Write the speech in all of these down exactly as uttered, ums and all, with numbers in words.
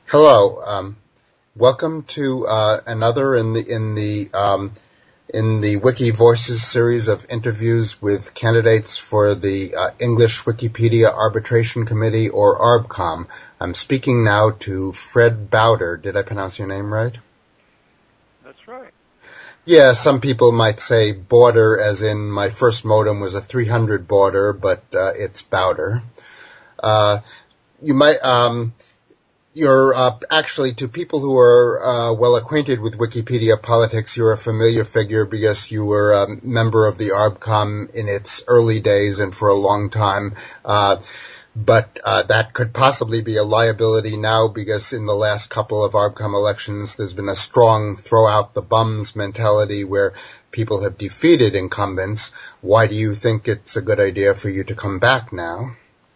Hello. Um, welcome to uh, another in the in the um, in the Wiki Voices series of interviews with candidates for the uh, English Wikipedia Arbitration Committee, or ARBCOM. I'm speaking now to Fred Bowder. Did I pronounce your name right? That's right. Yeah, some people might say Border, as in my first modem was a three hundred Border, but uh, it's Bowder. Uh, you might. Um, You're uh, actually, to people who are uh, well acquainted with Wikipedia politics, you're a familiar figure because you were a member of the ARBCOM in its early days and for a long time. Uh, but uh, that could possibly be a liability now because in the last couple of ARBCOM elections, there's been a strong throw out the bums mentality where people have defeated incumbents. Why do you think it's a good idea for you to come back now?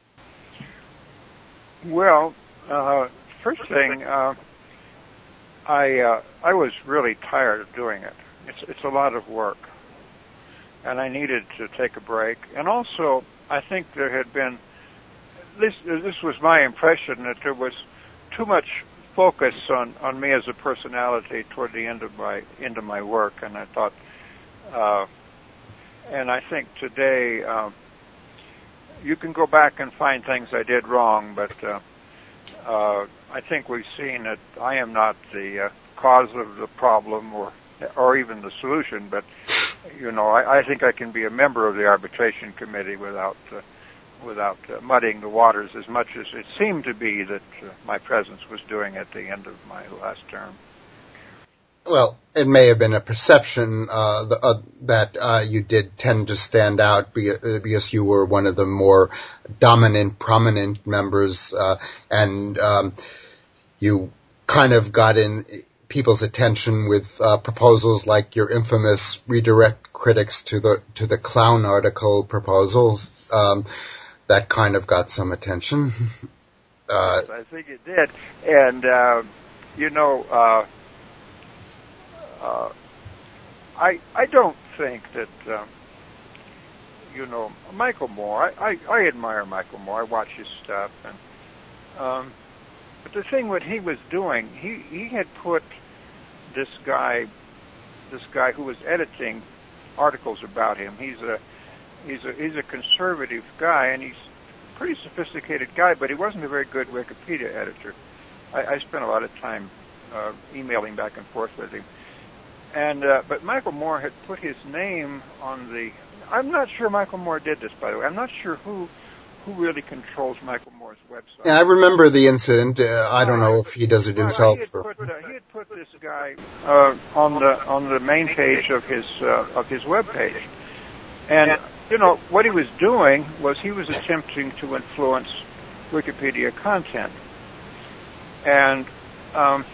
Well, uh, first thing, uh, I uh, I was really tired of doing it. It's it's a lot of work, and I needed to take a break. And also, I think there had been this. This was my impression that there was too much focus on, on me as a personality toward the end of my end of my work, and I thought, uh, and I think today uh, you can go back and find things I did wrong, but. Uh, Uh, I think we've seen that I am not the uh, cause of the problem or or even the solution, but, you know, I, I think I can be a member of the arbitration committee without uh, without uh, muddying the waters as much as it seemed to be that uh, my presence was doing at the end of my last term. Well, it may have been a perception uh, the, uh, that uh, you did tend to stand out because you were one of the more dominant, prominent members, uh, and um, you kind of got in people's attention with uh, proposals like your infamous redirect critics to the to the clown article proposals. Um, that kind of got some attention. uh, yes, I think it did, and uh, you know. Uh, Uh, I I don't think that um, you know Michael Moore. I, I, I admire Michael Moore. I watch his stuff, and um, but the thing what he was doing, he he had put this guy, this guy who was editing articles about him. He's a he's a he's a conservative guy, and he's a pretty sophisticated guy, but he wasn't a very good Wikipedia editor. I, I spent a lot of time uh, emailing back and forth with him. And uh, but Michael Moore had put his name on the. I'm not sure Michael Moore did this, by the way. I'm not sure who who really controls Michael Moore's website. Yeah, I remember the incident. Uh, I don't know if he does it himself. He had, or... put, uh, he had put this guy uh, on the on the main page of his uh, of his web page, and you know what he was doing was he was attempting to influence Wikipedia content, and. Um,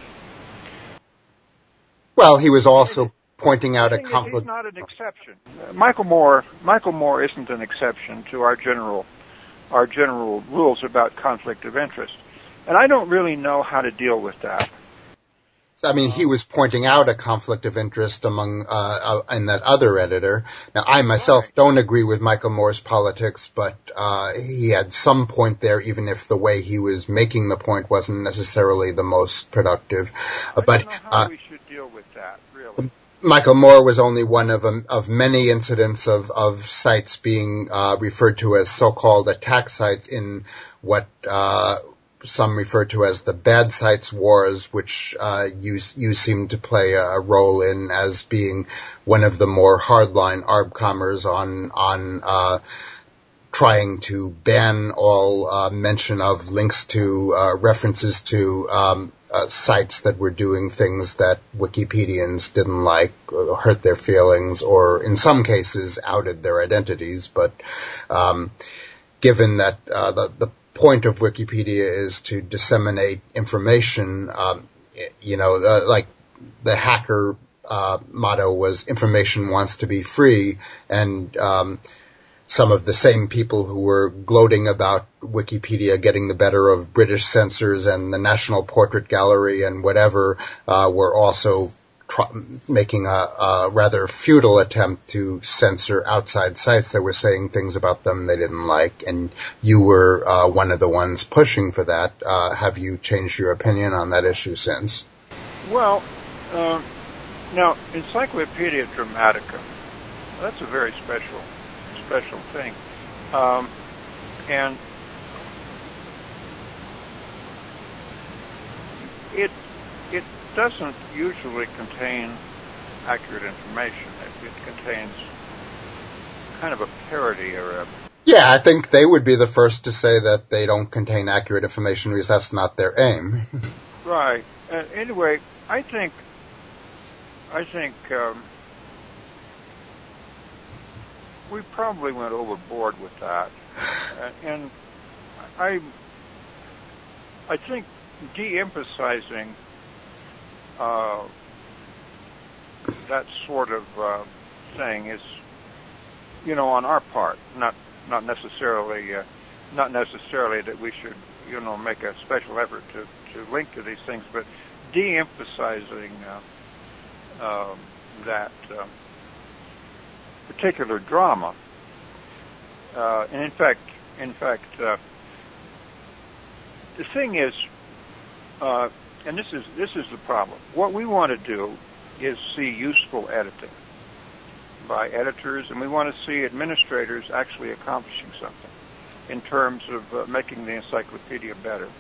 Well, he was also pointing out a conflict. He's not an exception. Uh, Michael Moore, Michael Moore isn't an exception to our general, our general rules about conflict of interest, and I don't really know how to deal with that. I mean, he was pointing out a conflict of interest among uh, uh and that other editor. Now, I myself right. don't agree with Michael Moore's politics, but uh he had some point there, even if the way he was making the point wasn't necessarily the most productive. I but don't know how uh, we should deal with that, really. Michael Moore was only one of um, of many incidents of of sites being uh referred to as so-called attack sites in what uh some refer to as the bad sites wars, which uh, you you seem to play a role in as being one of the more hardline ARBCOMers on on uh, trying to ban all uh, mention of links to uh, references to um, uh, sites that were doing things that Wikipedians didn't like, or hurt their feelings, or in some cases outed their identities. But um, given that uh, the the point of Wikipedia is to disseminate information, um, you know, uh, like the hacker uh, motto was information wants to be free, and um, some of the same people who were gloating about Wikipedia getting the better of British censors and the National Portrait Gallery and whatever uh, were also tr- making a, a rather futile attempt to censor outside sites that were saying things about them they didn't like, and you were uh, one of the ones pushing for that. Uh, have you changed your opinion on that issue since? Well, uh, now, Encyclopedia Dramatica, that's a very special, special thing. Um, and it it doesn't usually contain accurate information. It, it contains kind of a parody or a... Yeah, I think they would be the first to say that they don't contain accurate information because that's not their aim. Right. Uh, anyway, I think I think um, we probably went overboard with that, uh, and I I think de-emphasizing uh, that sort of uh, thing is, you know, on our part, not not necessarily uh, not necessarily that we should, you know, make a special effort to, to link to these things, but de-emphasizing uh, um, that uh, particular drama. Uh, and in fact, in fact, uh, the thing is, uh, and this is this is the problem. What we want to do is see useful editing by editors, and we want to see administrators actually accomplishing something in terms of uh, making the encyclopedia better.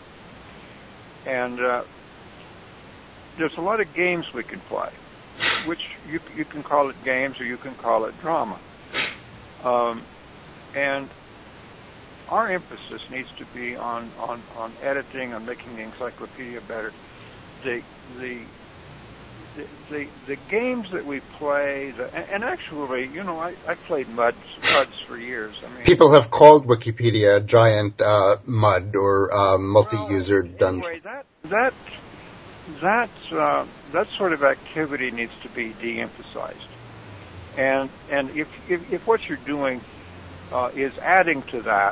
And uh, there's a lot of games we can play, which you, you can call it games or you can call it drama. Um, and our emphasis needs to be on, on, on editing, on making the encyclopedia better. The the the, the, the games that we play, the, and, and actually, you know, I, I played MUDs, MUDs for years. I mean, people have called Wikipedia a giant uh, MUD or uh, multi-user well, dungeon. Anyway, that that that uh, that sort of activity needs to be de-emphasized. And and if if, if what you're doing uh, is adding to that,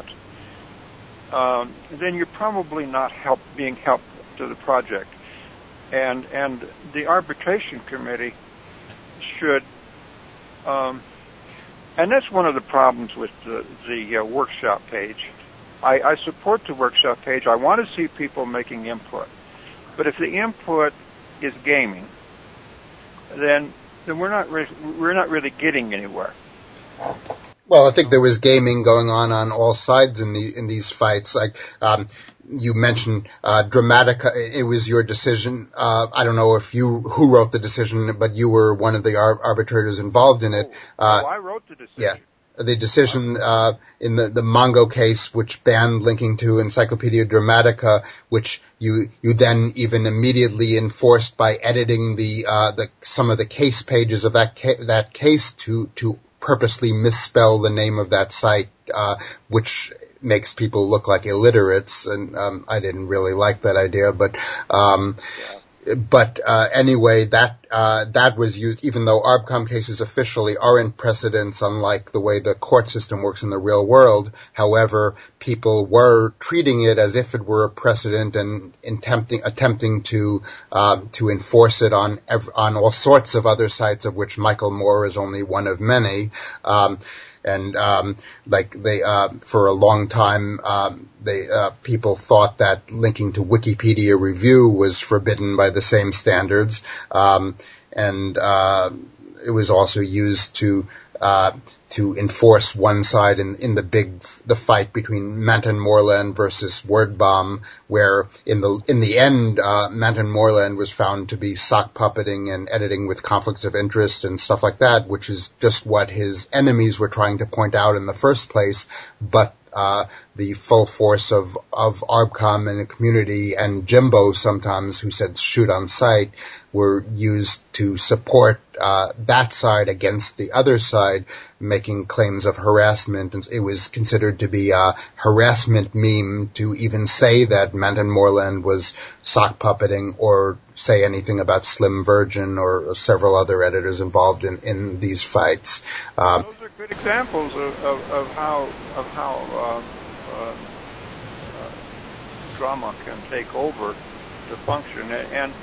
um, then you're probably not help being helpful to the project. And and the arbitration committee should, um, and that's one of the problems with the, the uh, workshop page. I, I support the workshop page. I want to see people making input, but if the input is gaming, then then we're not re- we're not really getting anywhere. Well, I think there was gaming going on on all sides in the in these fights. Like um, you mentioned, uh, Dramatica. It was your decision. Uh, I don't know if you who wrote the decision, but you were one of the ar- arbitrators involved in it. Uh, oh, I wrote the decision. Yeah, the decision uh, in the the Mongo case, which banned linking to Encyclopedia Dramatica, which you you then even immediately enforced by editing the uh, the some of the case pages of that ca- that case to to. purposely misspell the name of that site, uh, which makes people look like illiterates, and um, I didn't really like that idea. But, um, yeah. but uh, anyway, that uh, that was used. Even though A R B COM cases officially aren't precedents, unlike the way the court system works in the real world. However, people were treating it as if it were a precedent and attempting attempting to uh, to enforce it on ev- on all sorts of other sites, of which Michael Moore is only one of many. Um, And, um, like they, uh, for a long time, um, they, uh, people thought that linking to Wikipedia Review was forbidden by the same standards. Um, and, uh, it was also used to, uh, to enforce one side in, in the big, the fight between Manton Moreland versus WordBomb, where in the, in the end, uh, Manton Moreland was found to be sock puppeting and editing with conflicts of interest and stuff like that, which is just what his enemies were trying to point out in the first place. But, uh, the full force of, of A R B COM and the community and Jimbo sometimes, who said shoot on sight, were used to support, uh, that side against the other side, making claims of harassment. And it was considered to be a harassment meme to even say that Manton Moreland was sock puppeting or say anything about Slim Virgin or several other editors involved in, in these fights. Um, Those are good examples of, of, of how of how uh, uh, uh, drama can take over the function. And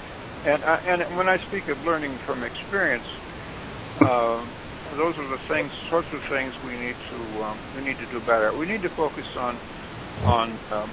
And I, and when I speak of learning from experience, uh, those are the things, sorts of things we need to um, we need to do better. We need to focus on on um,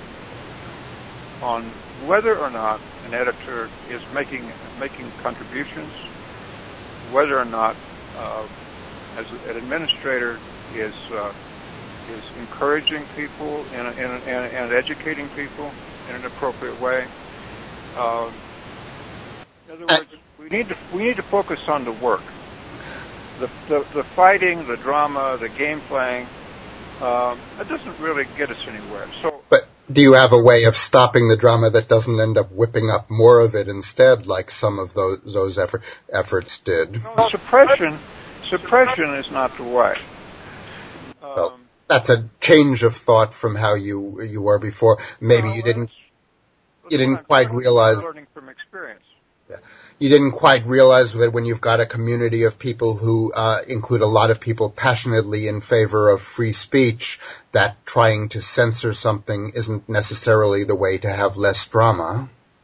on whether or not an editor is making making contributions, whether or not uh, as an administrator is uh, is encouraging people and, and, and, and educating people in an appropriate way. Uh, in other words, we need to we need to focus on the work, the the, the fighting, the drama, the game playing. Uh, that doesn't really get us anywhere. So, but do you have a way of stopping the drama that doesn't end up whipping up more of it instead, like some of those those effort, efforts did? No, suppression suppression is not the way. Um, well, that's a change of thought from how you you were before. Maybe well, you didn't that's you didn't what I'm quite learning, realize. Learning from experience. Yeah. You didn't quite realize that when you've got a community of people who uh, include a lot of people passionately in favor of free speech, that trying to censor something isn't necessarily the way to have less drama.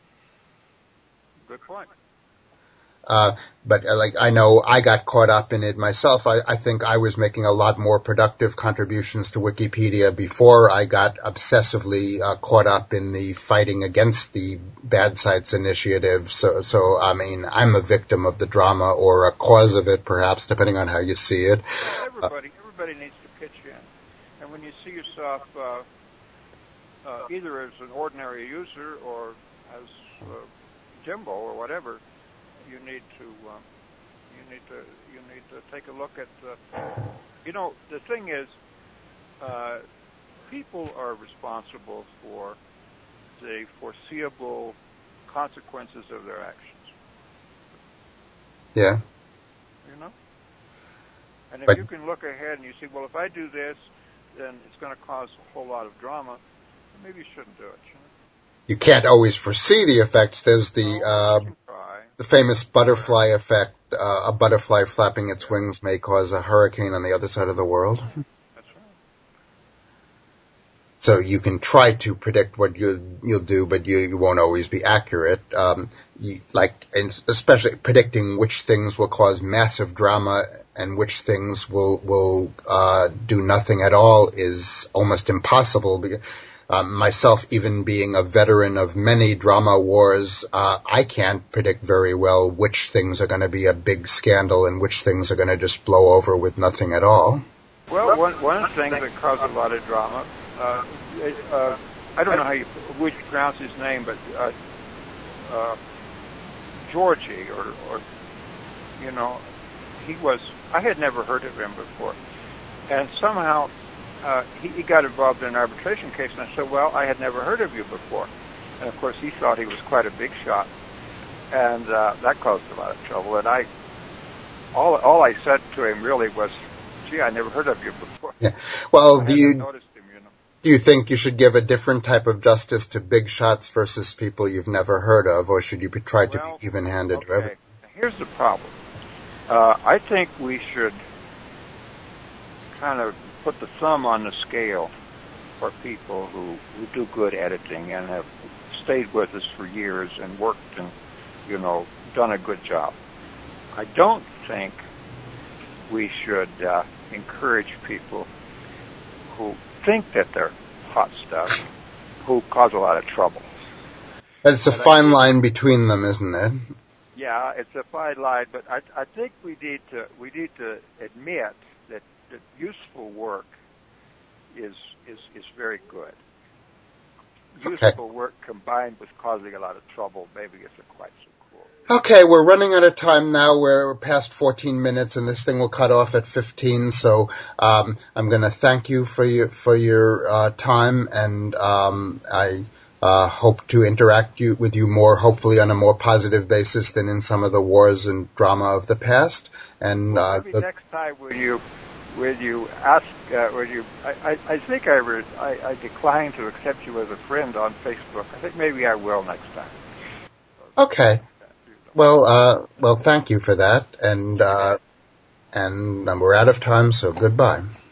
Good point. Uh, but uh, like, I know I got caught up in it myself. I, I think I was making a lot more productive contributions to Wikipedia before I got obsessively uh, caught up in the fighting against the bad sites initiative. So, so, I mean, I'm a victim of the drama or a cause of it, perhaps, depending on how you see it. Well, everybody, uh, everybody needs to pitch in. And when you see yourself, uh, uh, either as an ordinary user or as uh, Jimbo or whatever, you need to um, you need to you need to take a look at the, you know, the thing is, uh, people are responsible for the foreseeable consequences of their actions. Yeah. You know? And if but, you can look ahead and you see, well, if I do this, then it's going to cause a whole lot of drama, maybe you shouldn't do it. You know? You can't always foresee the effects. There's the uh, the famous butterfly effect. Uh, a butterfly flapping its wings may cause a hurricane on the other side of the world. That's right. So you can try to predict what you, you'll do, but you, you won't always be accurate. Um, you, like, and especially predicting which things will cause massive drama and which things will will uh, do nothing at all is almost impossible. Because, Um, myself, even being a veteran of many drama wars, uh, I can't predict very well which things are going to be a big scandal and which things are going to just blow over with nothing at all. Well, one one thing that caused a lot of drama, uh, uh, I don't know how you which you pronounce his name, but uh, uh, Georgie, or, or you know, he was. I had never heard of him before, and somehow. Uh, he, he got involved in an arbitration case, and I said, well, I had never heard of you before. And, of course, he thought he was quite a big shot, and uh, that caused a lot of trouble. And I, all all I said to him really was, gee, I never heard of you before. Yeah. Well, I do you, noticed him, you know. do you think you should give a different type of justice to big shots versus people you've never heard of, or should you be, try to well, be even-handed? Okay. To every- Here's the problem. Uh, I think we should kind of put the thumb on the scale for people who, who do good editing and have stayed with us for years and worked and, you know, done a good job. I don't think we should uh, encourage people who think that they're hot stuff, who cause a lot of trouble. But it's a and fine line between them, isn't it? Yeah, it's a fine line, but I, I think we need to we need to admit that, that useful work is is is very good. Okay. Useful work combined with causing a lot of trouble maybe isn't quite so cool. Okay, we're running out of time now. We're past fourteen minutes, and this thing will cut off at fifteen. So um, I'm going to thank you for your for your uh, time, and um, I uh, hope to interact you, with you more, hopefully on a more positive basis than in some of the wars and drama of the past. And well, uh, maybe the, next time will you will you ask uh, will you I, I, I think I, re, I I declined to accept you as a friend on Facebook. I think maybe I will next time. Okay. Well, uh, well, thank you for that, and uh, and we're out of time, so goodbye.